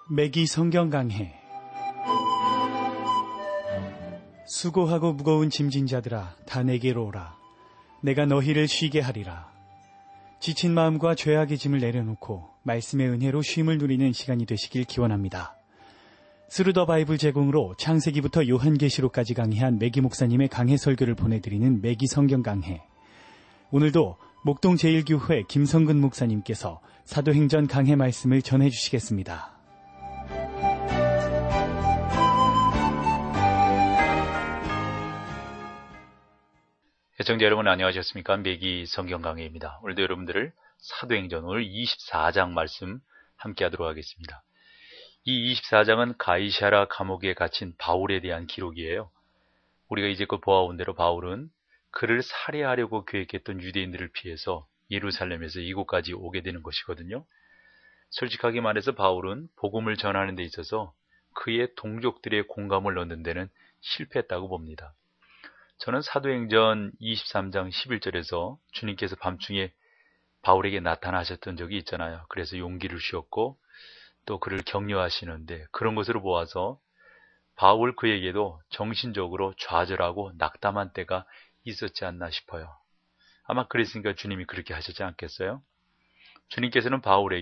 매기 성경 강해. 수고하고 무거운 짐진 자들아 다 내게로 오라. 내가 너희를 쉬게 하리라. 지친 마음과 죄악의 짐을 내려놓고 말씀의 은혜로 쉼을 누리는 시간이 되시길 기원합니다. 스루 더 바이블 제공으로 창세기부터 요한계시록까지 강해한 매기 목사님의 강해 설교를 보내드리는 매기 성경 강해. 오늘도 목동 제1교회 김성근 목사님께서 사도행전 강해 말씀을 전해주시겠습니다. 시청자 여러분 안녕하셨습니까? 매기 성경 강해입니다. 오늘도 여러분들을 사도행전 오늘 24장 말씀 함께 하도록 하겠습니다. 이 24장은 가이사랴 감옥에 갇힌 바울에 대한 기록이에요. 우리가 이제껏 보아온 대로 바울은 그를 살해하려고 계획했던 유대인들을 피해서 예루살렘에서 이곳까지 오게 되는 것이거든요. 솔직하게 말해서 바울은 복음을 전하는 데 있어서 그의 동족들의 공감을 얻는 데는 실패했다고 봅니다. 저는 사도행전 23장 11절에서 주님께서 밤중에 바울에게 나타나셨던 적이 있잖아요. 그래서 용기를 주었고 또 그를 격려하시는데 그런 것으로 보아서 바울 그에게도 정신적으로 좌절하고 낙담한 때가 있었지 않나 싶어요. 아마 그랬으니까 주님이 그렇게 하셨지 않겠어요? 주님께서는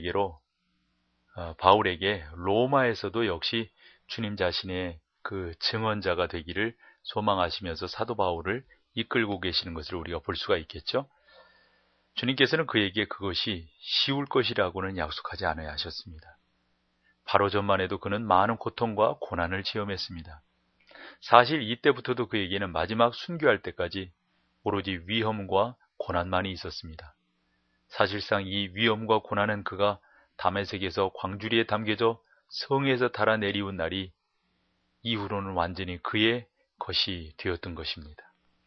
바울에게 로마에서도 역시 주님 자신의 그 증언자가 되기를 소망하시면서 사도 바울을 이끌고 계시는 것을 우리가 볼 수가 있겠죠. 주님께서는 그에게 그것이 쉬울 것이라고는 약속하지 않아야 하셨습니다. 바로 전만 해도 그는 많은 고통과 고난을 체험했습니다. 사실 이때부터도 그에게는 마지막 순교할 때까지 오로지 위험과 고난만이 있었습니다. 사실상 이 위험과 고난은 그가 다메섹에서 광주리에 담겨져 성에서 달아 내리운 날이 이후로는 완전히 그의 것이 되었던 것입니다.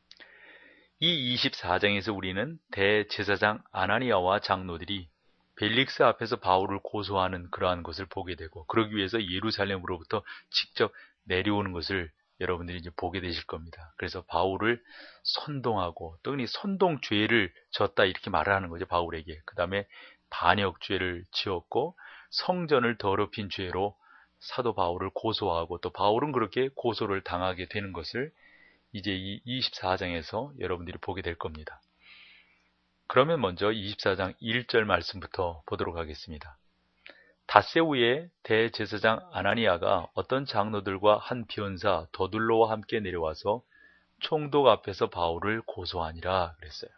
이 24장에서 우리는 대제사장 아나니아와 장로들이 벨릭스 앞에서 바울을 고소하는 그러한 것을 보게 되고 그러기 위해서 예루살렘으로부터 직접 내려오는 것을 여러분들이 이제 보게 되실 겁니다. 그래서 바울을 선동하고 또 선동죄를 졌다 이렇게 말을 하는 거죠. 바울에게. 그 다음에 반역죄를 지었고 성전을 더럽힌 죄로 사도 바울을 고소하고 또 바울은 그렇게 고소를 당하게 되는 것을 이제 이 24장에서 여러분들이 보게 될 겁니다. 그러면 먼저 24장 1절 말씀부터 보도록 하겠습니다. 닷새 후에 대제사장 아나니아가 어떤 장로들과 한 변사 더둘로와 함께 내려와서 총독 앞에서 바울을 고소하니라 그랬어요.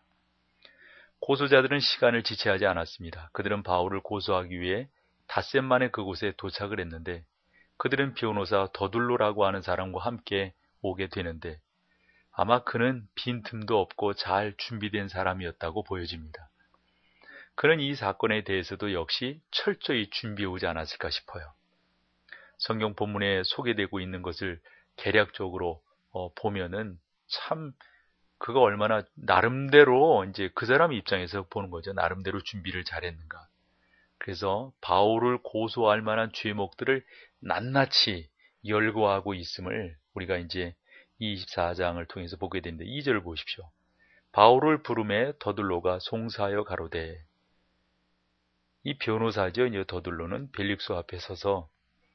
고소자들은 시간을 지체하지 않았습니다. 그들은 바울을 고소하기 위해 닷새 만에 그곳에 도착을 했는데 그들은 변호사 더둘로라고 하는 사람과 함께 오게 되는데 아마 그는 빈틈도 없고 잘 준비된 사람이었다고 보여집니다. 그는 이 사건에 대해서도 역시 철저히 준비해 오지 않았을까 싶어요. 성경 본문에 소개되고 있는 것을 개략적으로 보면은 참 그가 얼마나 나름대로 이제 그 사람 입장에서 보는 거죠. 나름대로 준비를 잘했는가. 그래서 바울을 고소할 만한 죄목들을 낱낱이 열거하고 있음을 우리가 이제 24장을 통해서 보게 되는데 2절을 보십시오. 바울을 부름에 더둘로가 송사하여 가로되 이 변호사죠. 이제 더둘로는 벨릭스 앞에 서서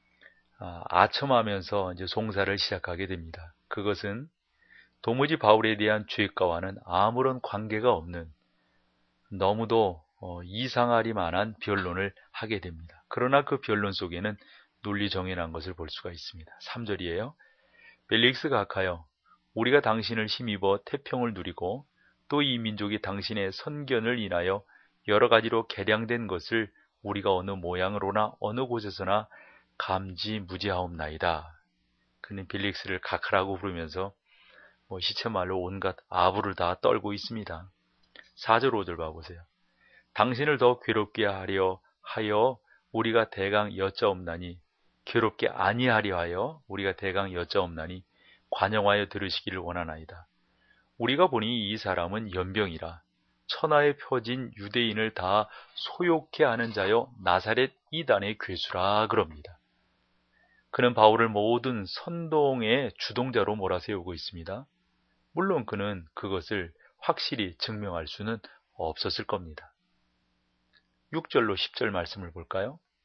아첨하면서 이제 송사를 시작하게 됩니다. 그것은 도무지 바울에 대한 죄가와는 아무런 관계가 없는 너무도 이상하리 만한 변론을 하게 됩니다. 그러나 그 변론 속에는 논리정연한 것을 볼 수가 있습니다. 3절이에요. 벨릭스 각하여 우리가 당신을 힘입어 태평을 누리고 또 이 민족이 당신의 선견을 인하여 여러 가지로 개량된 것을 우리가 어느 모양으로나 어느 곳에서나 감지무지하옵나이다. 그는 벨릭스를 각하라고 부르면서 시체말로 온갖 아부를 다 떨고 있습니다. 4절 5절 봐보세요. 당신을 더 괴롭게 하려 하여 우리가 대강 여짜옵나니 괴롭게 아니하려 하여 우리가 대강 여짜옵나니 관영하여 들으시기를 원하나이다. 우리가 보니 이 사람은 연병이라 천하에 펴진 유대인을 다 소욕케 하는 자여 나사렛 이단의 괴수라 그럽니다. 그는 바울을 모든 선동의 주동자로 몰아세우고 있습니다. 물론 그는 그것을 확실히 증명할 수는 없었을 겁니다. 6절로 10절 말씀을 볼까요?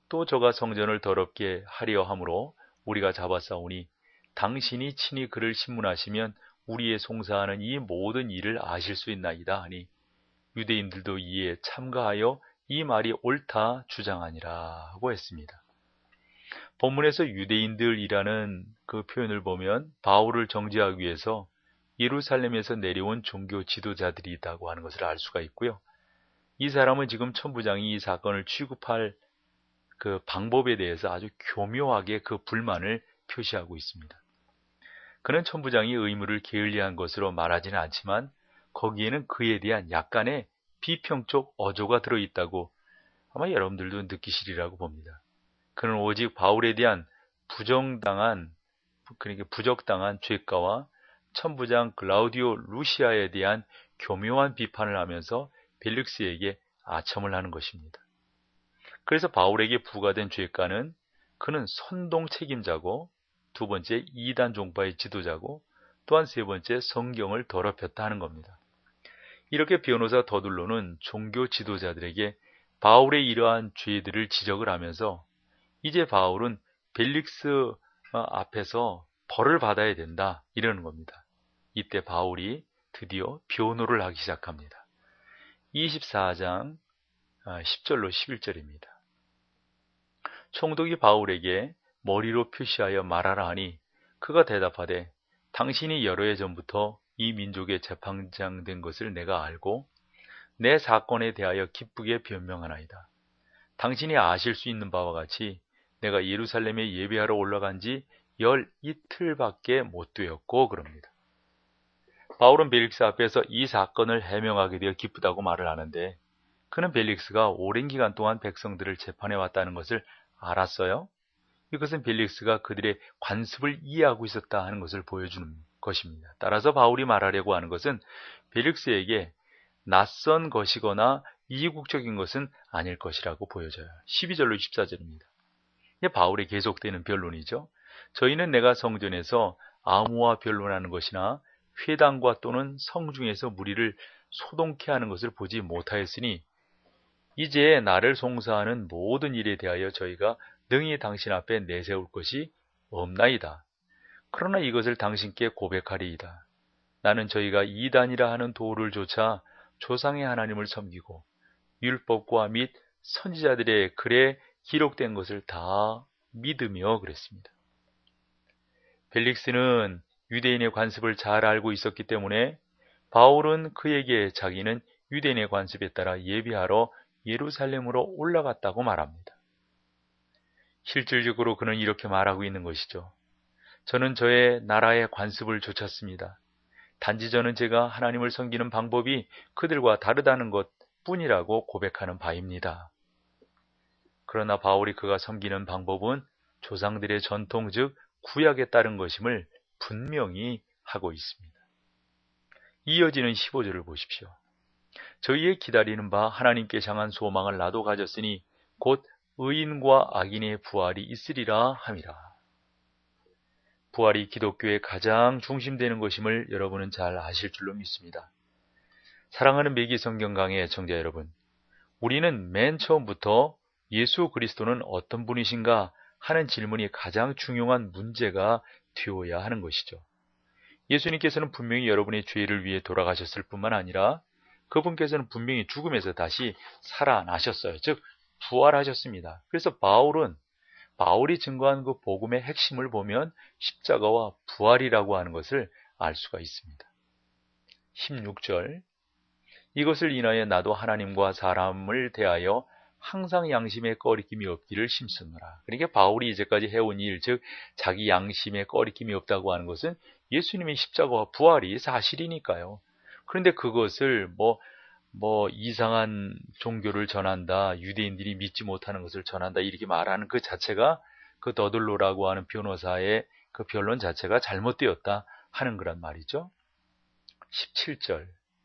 또 저가 성전을 더럽게 하려 함으로 우리가 잡아싸우니 당신이 친히 그를 신문하시면 우리의 송사하는 이 모든 일을 아실 수 있나이다 하니 유대인들도 이에 참가하여 이 말이 옳다 주장하니라 하고 했습니다. 본문에서 유대인들이라는 그 표현을 보면 바울을 정죄하기 위해서 예루살렘에서 내려온 종교 지도자들이라고 하는 것을 알 수가 있고요. 이 사람은 지금 천부장이 이 사건을 취급할 그 방법에 대해서 아주 교묘하게 그 불만을 표시하고 있습니다. 그는 천부장이 의무를 게을리한 것으로 말하지는 않지만 거기에는 그에 대한 약간의 비평적 어조가 들어있다고 아마 여러분들도 느끼시리라고 봅니다. 그는 오직 바울에 대한 그러니까 부적당한 죄가와 천부장 클라우디오 루시아에 대한 교묘한 비판을 하면서 벨릭스에게 아첨을 하는 것입니다. 그래서 바울에게 부과된 죄가는 그는 선동 책임자고 두 번째 이단 종파의 지도자고 또한 세 번째 성경을 더럽혔다 하는 겁니다. 이렇게 변호사 더둘로는 종교 지도자들에게 바울의 이러한 죄들을 지적을 하면서 이제 바울은 벨릭스 앞에서 벌을 받아야 된다 이러는 겁니다. 이때 바울이 드디어 변호를 하기 시작합니다. 24장 10절로 11절입니다. 총독이 바울에게 머리로 표시하여 말하라 하니 그가 대답하되 당신이 여러 해 전부터 이 민족의 재판장된 것을 내가 알고 내 사건에 대하여 기쁘게 변명하나이다. 당신이 아실 수 있는 바와 같이 내가 예루살렘에 예배하러 올라간 지 열 이틀밖에 못 되었고 그럽니다. 바울은 벨릭스 앞에서 이 사건을 해명하게 되어 기쁘다고 말을 하는데 그는 벨릭스가 오랜 기간 동안 백성들을 재판해 왔다는 것을 알았어요. 이것은 벨릭스가 그들의 관습을 이해하고 있었다 하는 것을 보여주는 것입니다. 따라서 바울이 말하려고 하는 것은 벨릭스에게 낯선 것이거나 이국적인 것은 아닐 것이라고 보여져요. 12절로 14절입니다. 바울의 계속되는 변론이죠. 저희는 내가 성전에서 암호와 변론하는 것이나 회당과 또는 성중에서 무리를 소동케 하는 것을 보지 못하였으니 이제 나를 송사하는 모든 일에 대하여 저희가 능히 당신 앞에 내세울 것이 없나이다. 그러나 이것을 당신께 고백하리이다. 나는 저희가 이단이라 하는 도를 조차 조상의 하나님을 섬기고 율법과 및 선지자들의 글에 기록된 것을 다 믿으며 그랬습니다. 벨릭스는 유대인의 관습을 잘 알고 있었기 때문에 바울은 그에게 자기는 유대인의 관습에 따라 예비하러 예루살렘으로 올라갔다고 말합니다. 실질적으로 그는 이렇게 말하고 있는 것이죠. 저는 저의 나라의 관습을 좇았습니다. 단지 저는 제가 하나님을 섬기는 방법이 그들과 다르다는 것 뿐이라고 고백하는 바입니다. 그러나 바울이 그가 섬기는 방법은 조상들의 전통 즉 구약에 따른 것임을 분명히 하고 있습니다. 이어지는 15절을 보십시오. 저희의 기다리는 바 하나님께 향한 소망을 나도 가졌으니 곧 의인과 악인의 부활이 있으리라 함이라. 부활이 기독교의 가장 중심되는 것임을 여러분은 잘 아실 줄로 믿습니다. 사랑하는 매기 성경 강의 애청자 여러분, 우리는 맨 처음부터 예수 그리스도는 어떤 분이신가 하는 질문이 가장 중요한 문제가 되어야 하는 것이죠. 예수님께서는 분명히 여러분의 죄를 위해 돌아가셨을 뿐만 아니라 그분께서는 분명히 죽음에서 다시 살아나셨어요. 즉 부활하셨습니다. 그래서 바울이 증거한 그 복음의 핵심을 보면 십자가와 부활이라고 하는 것을 알 수가 있습니다. 16절 이것을 인하여 나도 하나님과 사람을 대하여 항상 양심에 꺼리낌이 없기를 힘쓰노라. 그러니까 바울이 이제까지 해온 일, 즉 자기 양심에 꺼리낌이 없다고 하는 것은 예수님의 십자가와 부활이 사실이니까요. 그런데 그것을 이상한 종교를 전한다, 유대인들이 믿지 못하는 것을 전한다 이렇게 말하는 그 자체가 그 더들로라고 하는 변호사의 그 변론 자체가 잘못되었다 하는 거란 말이죠. 17절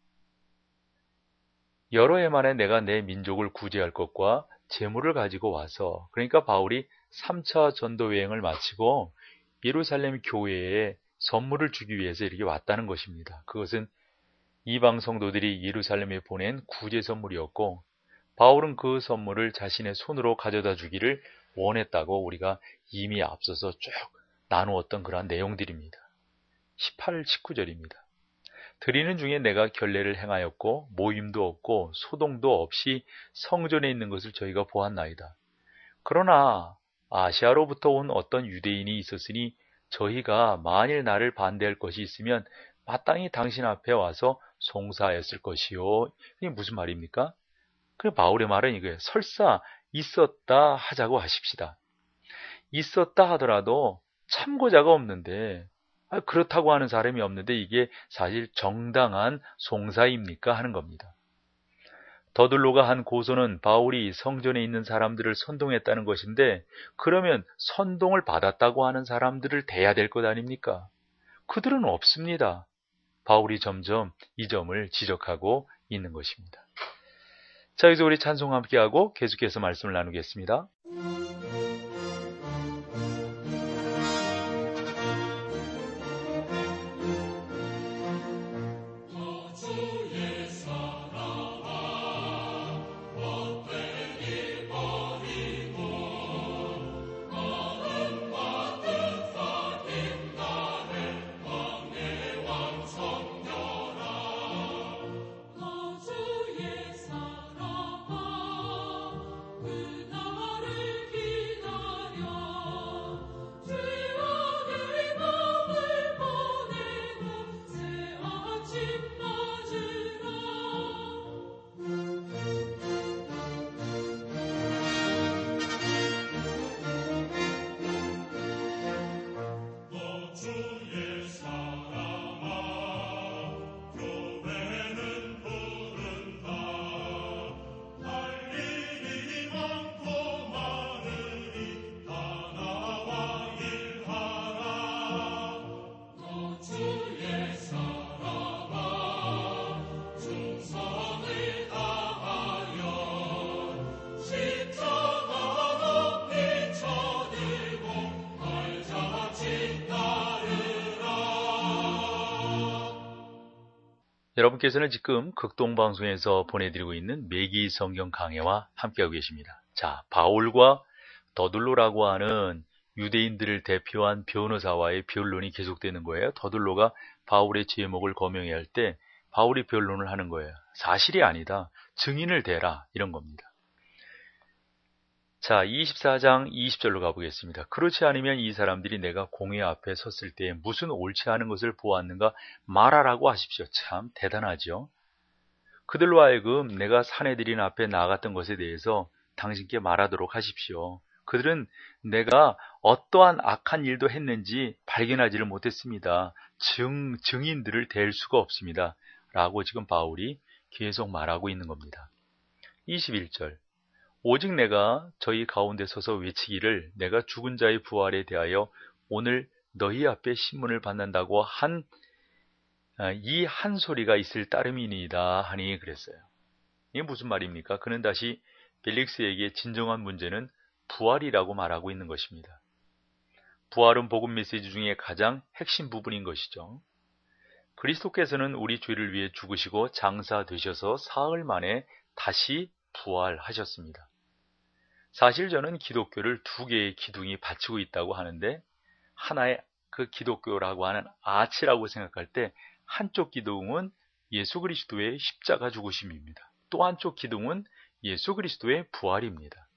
여러 해 만에 내가 내 민족을 구제할 것과 재물을 가지고 와서, 그러니까 바울이 3차 전도 여행을 마치고 예루살렘 교회에 선물을 주기 위해서 이렇게 왔다는 것입니다. 그것은 이방 성도들이 예루살렘에 보낸 구제 선물이었고 바울은 그 선물을 자신의 손으로 가져다 주기를 원했다고 우리가 이미 앞서서 쭉 나누었던 그러한 내용들입니다. 18, 19절입니다. 드리는 중에 내가 결례를 행하였고 모임도 없고 소동도 없이 성전에 있는 것을 저희가 보았나이다. 그러나 아시아로부터 온 어떤 유대인이 있었으니 저희가 만일 나를 반대할 것이 있으면 마땅히 당신 앞에 와서 송사하였을 것이요. 이게 무슨 말입니까? 그 바울의 말은 이거예요. 설사 있었다 하자고 하십시다. 있었다 하더라도 참고자가 없는데 그렇다고 하는 사람이 없는데 이게 사실 정당한 송사입니까? 하는 겁니다. 더들로가 한 고소는 바울이 성전에 있는 사람들을 선동했다는 것인데 그러면 선동을 받았다고 하는 사람들을 대야 될 것 아닙니까? 그들은 없습니다. 바울이 점점 이 점을 지적하고 있는 것입니다. 자, 여기서 우리 찬송 함께하고 계속해서 말씀을 나누겠습니다. 여러분께서는 지금 극동방송에서 보내드리고 있는 매기 성경 강해와 함께하고 계십니다. 자, 바울과 더둘로라고 하는 유대인들을 대표한 변호사와의 변론이 계속되는 거예요. 더둘로가 바울의 제목을 거명해야 할 때 바울이 변론을 하는 거예요. 사실이 아니다. 증인을 대라. 이런 겁니다. 자, 24장 20절로 가보겠습니다. 그렇지 않으면 이 사람들이 내가 공회 앞에 섰을 때 무슨 옳지 않은 것을 보았는가 말하라고 하십시오. 참 대단하죠. 그들로 하여금 내가 사내들인 앞에 나갔던 것에 대해서 당신께 말하도록 하십시오. 그들은 내가 어떠한 악한 일도 했는지 발견하지를 못했습니다. 증인들을 댈 수가 없습니다. 라고 지금 바울이 계속 말하고 있는 겁니다. 21절 오직 내가 저희 가운데 서서 외치기를 내가 죽은 자의 부활에 대하여 오늘 너희 앞에 신문을 받는다고 한 이 한 소리가 있을 따름이니이다 하니 그랬어요. 이게 무슨 말입니까? 그는 다시 벨릭스에게 진정한 문제는 부활이라고 말하고 있는 것입니다. 부활은 복음 메시지 중에 가장 핵심 부분인 것이죠. 그리스도께서는 우리 죄를 위해 죽으시고 장사되셔서 사흘 만에 다시 부활하셨습니다. 사실 저는 기독교를 두 개의 기둥이 받치고 있다고 하는데 하나의 그 기독교라고 하는 아치라고 생각할 때 한쪽 기둥은 예수 그리스도의 십자가 죽으심입니다. 또 한쪽 기둥은 예수 그리스도의 부활입니다.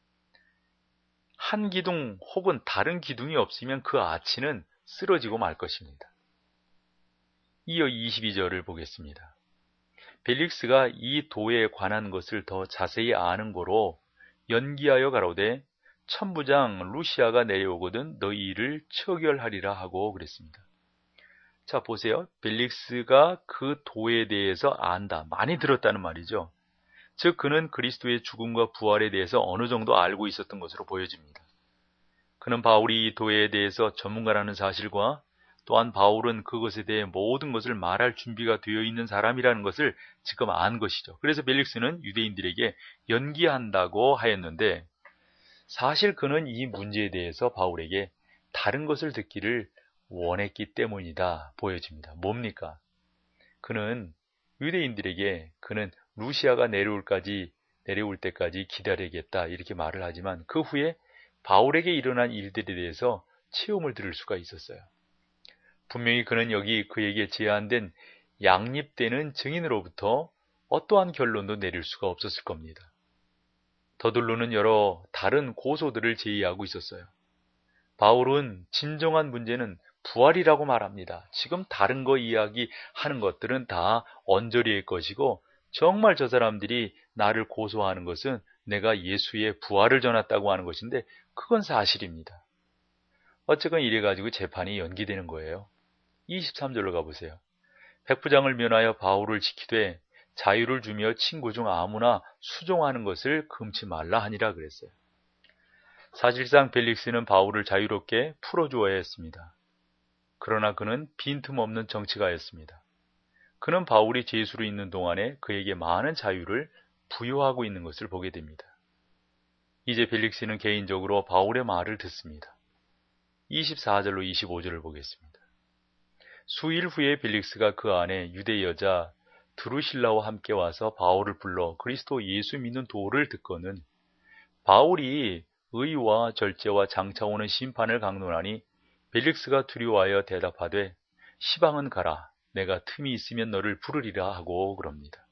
한 기둥 혹은 다른 기둥이 없으면 그 아치는 쓰러지고 말 것입니다. 이어 22절을 보겠습니다. 벨릭스가 이 도에 관한 것을 더 자세히 아는 고로 연기하여 가로되 천부장 루시아가 내려오거든 너희 일을 처결하리라 하고 그랬습니다. 자, 보세요. 벨릭스가 그 도에 대해서 안다. 많이 들었다는 말이죠. 즉 그는 그리스도의 죽음과 부활에 대해서 어느 정도 알고 있었던 것으로 보여집니다. 그는 바울이 이 도에 대해서 전문가라는 사실과 또한 바울은 그것에 대해 모든 것을 말할 준비가 되어 있는 사람이라는 것을 지금 안 것이죠. 그래서 벨릭스는 유대인들에게 연기한다고 하였는데 사실 그는 이 문제에 대해서 바울에게 다른 것을 듣기를 원했기 때문이다 보여집니다. 뭡니까? 그는 유대인들에게 그는 루시아가 내려올 때까지 기다리겠다 이렇게 말을 하지만 그 후에 바울에게 일어난 일들에 대해서 체험을 들을 수가 있었어요. 분명히 그는 여기 그에게 제안된 양립되는 증인으로부터 어떠한 결론도 내릴 수가 없었을 겁니다. 더들로는 여러 다른 고소들을 제의하고 있었어요. 바울은 진정한 문제는 부활이라고 말합니다. 지금 다른 거 이야기하는 것들은 다 언저리의 것이고 정말 저 사람들이 나를 고소하는 것은 내가 예수의 부활을 전했다고 하는 것인데 그건 사실입니다. 어쨌건 이래가지고 재판이 연기되는 거예요. 23절로 가보세요. 백부장을 면하여 바울을 지키되 자유를 주며 친구 중 아무나 수종하는 것을 금치 말라 하니라 그랬어요. 사실상 벨릭스는 바울을 자유롭게 풀어주어야 했습니다. 그러나 그는 빈틈없는 정치가였습니다. 그는 바울이 죄수로 있는 동안에 그에게 많은 자유를 부여하고 있는 것을 보게 됩니다. 이제 벨릭스는 개인적으로 바울의 말을 듣습니다. 24절로 25절을 보겠습니다. 수일 후에 벨릭스가 그 안에 유대 여자 드루실라와 함께 와서 바울을 불러 그리스도 예수 믿는 도를 듣거는 바울이 의와 절제와 장차 오는 심판을 강론하니 벨릭스가 두려워하여 대답하되 시방은 가라 내가 틈이 있으면 너를 부르리라 하고 그럽니다.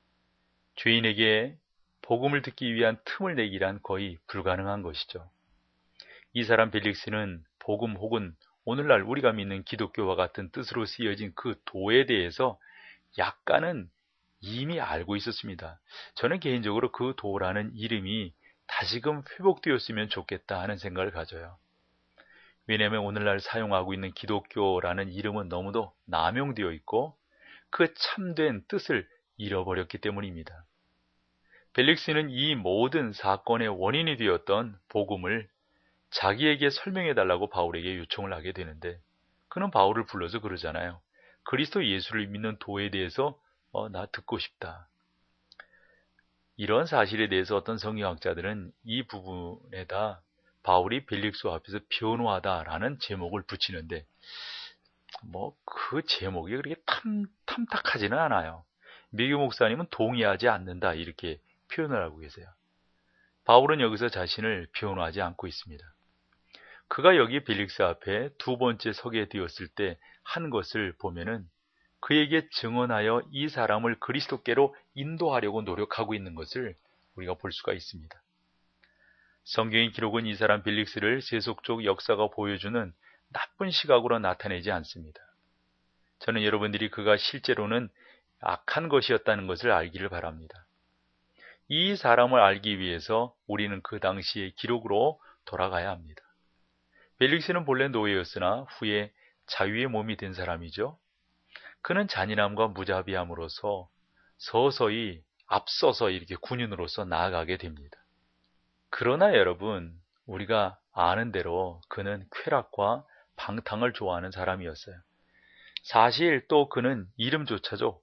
죄인에게 복음을 듣기 위한 틈을 내기란 거의 불가능한 것이죠. 이 사람 벨릭스는 복음 혹은 오늘날 우리가 믿는 기독교와 같은 뜻으로 쓰여진 그 도에 대해서 약간은 이미 알고 있었습니다. 저는 개인적으로 그 도라는 이름이 다시금 회복되었으면 좋겠다 하는 생각을 가져요. 왜냐하면 오늘날 사용하고 있는 기독교라는 이름은 너무도 남용되어 있고 그 참된 뜻을 잃어버렸기 때문입니다. 벨릭스는 이 모든 사건의 원인이 되었던 복음을 자기에게 설명해달라고 바울에게 요청을 하게 되는데 그는 바울을 불러서 그러잖아요. 그리스도 예수를 믿는 도에 대해서 나 듣고 싶다. 이런 사실에 대해서 어떤 성경학자들은 이 부분에다 바울이 벨릭스 앞에서 변호하다라는 제목을 붙이는데 그 제목이 그렇게 탐탁하지는 않아요. 미교 목사님은 동의하지 않는다 이렇게 표현을 하고 계세요. 바울은 여기서 자신을 변호하지 않고 있습니다. 그가 여기 벨릭스 앞에 두 번째 서게 되었을 때 한 것을 보면은 그에게 증언하여 이 사람을 그리스도께로 인도하려고 노력하고 있는 것을 우리가 볼 수가 있습니다. 성경의 기록은 이 사람 벨릭스를 세속적 역사가 보여주는 나쁜 시각으로 나타내지 않습니다. 저는 여러분들이 그가 실제로는 악한 것이었다는 것을 알기를 바랍니다. 이 사람을 알기 위해서 우리는 그 당시의 기록으로 돌아가야 합니다. 벨릭스는 본래 노예였으나 후에 자유의 몸이 된 사람이죠. 그는 잔인함과 무자비함으로써 서서히 앞서서 이렇게 군인으로서 나아가게 됩니다. 그러나 여러분, 우리가 아는 대로 그는 쾌락과 방탕을 좋아하는 사람이었어요. 사실 또 그는 이름조차도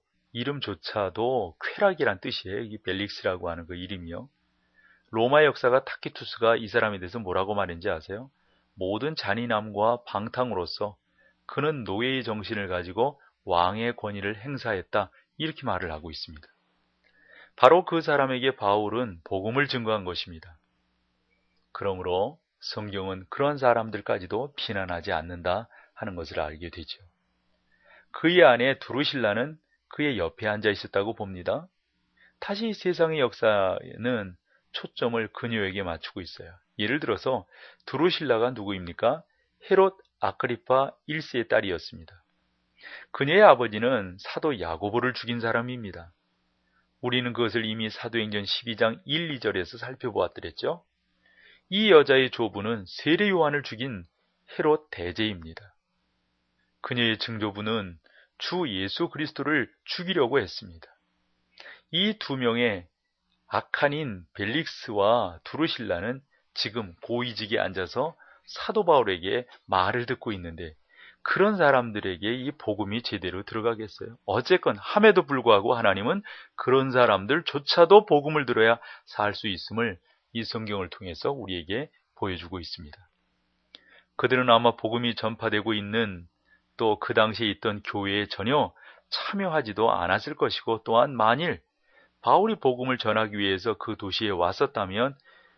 쾌락이란 뜻이에요. 이 벨릭스라고 하는 그 이름이요. 로마 역사가 타키투스가 이 사람에 대해서 뭐라고 말했는지 아세요? 모든 잔인함과 방탕으로서 그는 노예의 정신을 가지고 왕의 권위를 행사했다. 이렇게 말을 하고 있습니다. 바로 그 사람에게 바울은 복음을 증거한 것입니다. 그러므로 성경은 그런 사람들까지도 비난하지 않는다 하는 것을 알게 되죠. 그의 아내 두루실라는 그의 옆에 앉아 있었다고 봅니다. 다시 세상의 역사는 초점을 그녀에게 맞추고 있어요. 예를 들어서 두루실라가 누구입니까? 헤롯 아그리파 1세의 딸이었습니다. 그녀의 아버지는 사도 야고보를 죽인 사람입니다. 우리는 그것을 이미 사도행전 12장 1, 2절에서 살펴보았더랬죠. 이 여자의 조부는 세례 요한을 죽인 헤롯 대제입니다. 그녀의 증조부는 주 예수 그리스도를 죽이려고 했습니다. 이 두 명의 악한인 벨릭스와 두루실라는 지금 고위직에 앉아서 사도 바울에게 말을 듣고 있는데 그런 사람들에게 이 복음이 제대로 들어가겠어요? 어쨌건 함에도 불구하고 하나님은 그런 사람들조차도 복음을 들어야 살 수 있음을 이 성경을 통해서 우리에게 보여주고 있습니다. 그들은 아마 복음이 전파되고 있는 또 그 당시에 있던 교회에 전혀 참여하지도 않았을 것이고 또한 만일 바울이 복음을 전하기 위해서 그 도시에 왔었다면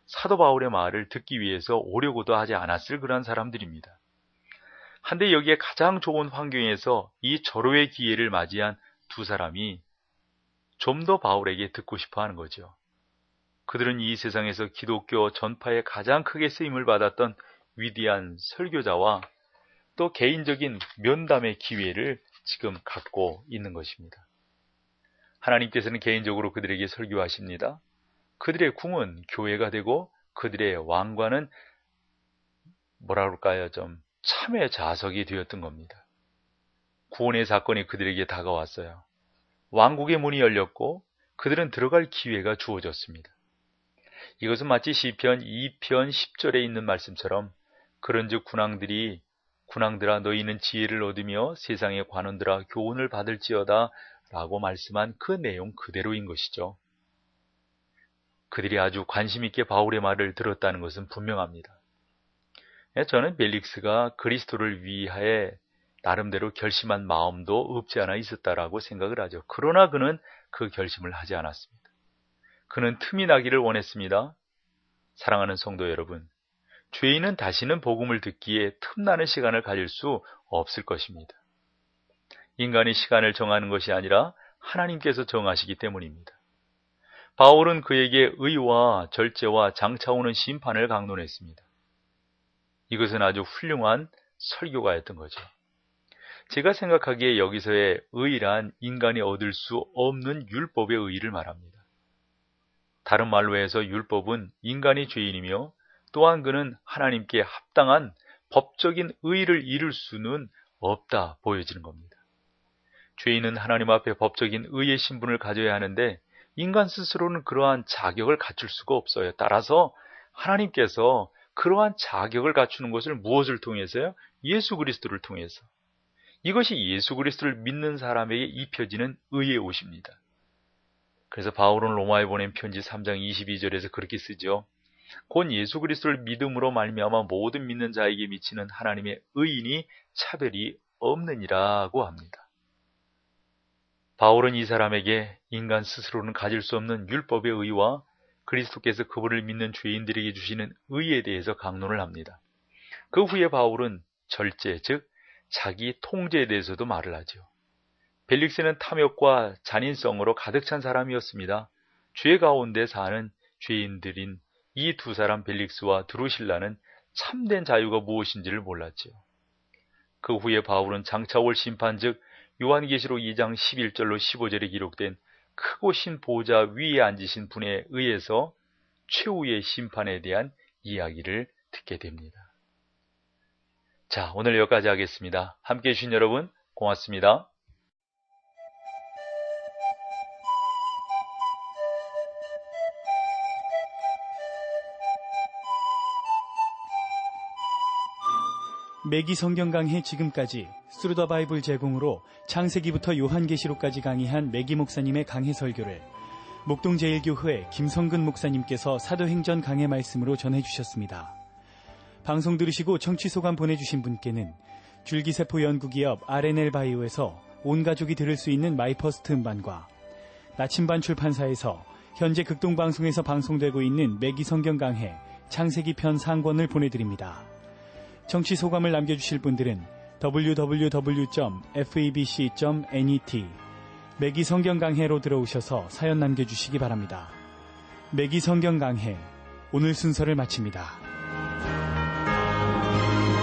사도 바울의 말을 듣기 위해서 오려고도 하지 않았을 그런 사람들입니다. 한데 여기에 가장 좋은 환경에서 이 절호의 기회를 맞이한 두 사람이 좀 더 바울에게 듣고 싶어 하는 거죠. 그들은 이 세상에서 기독교 전파에 가장 크게 쓰임을 받았던 위대한 설교자와 또 개인적인 면담의 기회를 지금 갖고 있는 것입니다. 하나님께서는 개인적으로 그들에게 설교하십니다. 그들의 궁은 교회가 되고 그들의 왕관은 좀 참의 자석이 되었던 겁니다. 구원의 사건이 그들에게 다가왔어요. 왕국의 문이 열렸고 그들은 들어갈 기회가 주어졌습니다. 이것은 마치 시편 2편 10절에 있는 말씀처럼 그런즉 군왕들아 너희는 지혜를 얻으며 세상의 관원들아 교훈을 받을지어다 라고 말씀한 그 내용 그대로인 것이죠. 그들이 아주 관심 있게 바울의 말을 들었다는 것은 분명합니다. 저는 벨릭스가 그리스도를 위하여 나름대로 결심한 마음도 없지 않아 있었다라고 생각을 하죠. 그러나 그는 그 결심을 하지 않았습니다. 그는 틈이 나기를 원했습니다. 사랑하는 성도 여러분, 죄인은 다시는 복음을 듣기에 틈나는 시간을 가질 수 없을 것입니다. 인간이 시간을 정하는 것이 아니라 하나님께서 정하시기 때문입니다. 바울은 그에게 의와 절제와 장차 오는 심판을 강론했습니다. 이것은 아주 훌륭한 설교가였던 거죠. 제가 생각하기에 여기서의 의란 인간이 얻을 수 없는 율법의 의의를 말합니다. 다른 말로 해서 율법은 인간이 죄인이며 또한 그는 하나님께 합당한 법적인 의의를 이룰 수는 없다 보여지는 겁니다. 죄인은 하나님 앞에 법적인 의의 신분을 가져야 하는데 인간 스스로는 그러한 자격을 갖출 수가 없어요. 따라서 하나님께서 그러한 자격을 갖추는 것을 무엇을 통해서요? 예수 그리스도를 통해서. 이것이 예수 그리스도를 믿는 사람에게 입혀지는 의의 옷입니다. 그래서 바울은 로마에 보낸 편지 3장 22절에서 그렇게 쓰죠. 곧 예수 그리스도를 믿음으로 말미암아 모든 믿는 자에게 미치는 하나님의 의인이 차별이 없느니라고 합니다. 바울은 이 사람에게 인간 스스로는 가질 수 없는 율법의 의와 그리스도께서 그분을 믿는 죄인들에게 주시는 의에 대해서 강론을 합니다. 그 후에 바울은 절제, 즉 자기 통제에 대해서도 말을 하죠. 벨릭스는 탐욕과 잔인성으로 가득 찬 사람이었습니다. 죄 가운데 사는 죄인들인 이 두 사람 벨릭스와 드루실라는 참된 자유가 무엇인지를 몰랐죠. 그 후에 바울은 장차 올 심판, 즉 요한계시록 2장 11절로 15절에 기록된 크고신 보좌 위에 앉으신 분에 의해서 최후의 심판에 대한 이야기를 듣게 됩니다. 자, 오늘 여기까지 하겠습니다. 함께해 주신 여러분 고맙습니다. 매기 성경 강해 지금까지 스루더 바이블 제공으로 창세기부터 요한계시록까지 강의한 매기 목사님의 강해 설교를 목동제일교회 김성근 목사님께서 사도행전 강해 말씀으로 전해주셨습니다. 방송 들으시고 청취 소감 보내주신 분께는 줄기세포 연구기업 R&L 바이오에서 온 가족이 들을 수 있는 마이퍼스트 음반과 나침반 출판사에서 현재 극동방송에서 방송되고 있는 매기 성경 강해 창세기 편 상권을 보내드립니다. 청취 소감을 남겨주실 분들은 www.febc.net 매기 성경 강해로 들어오셔서 사연 남겨주시기 바랍니다. 매기 성경 강해 오늘 순서를 마칩니다.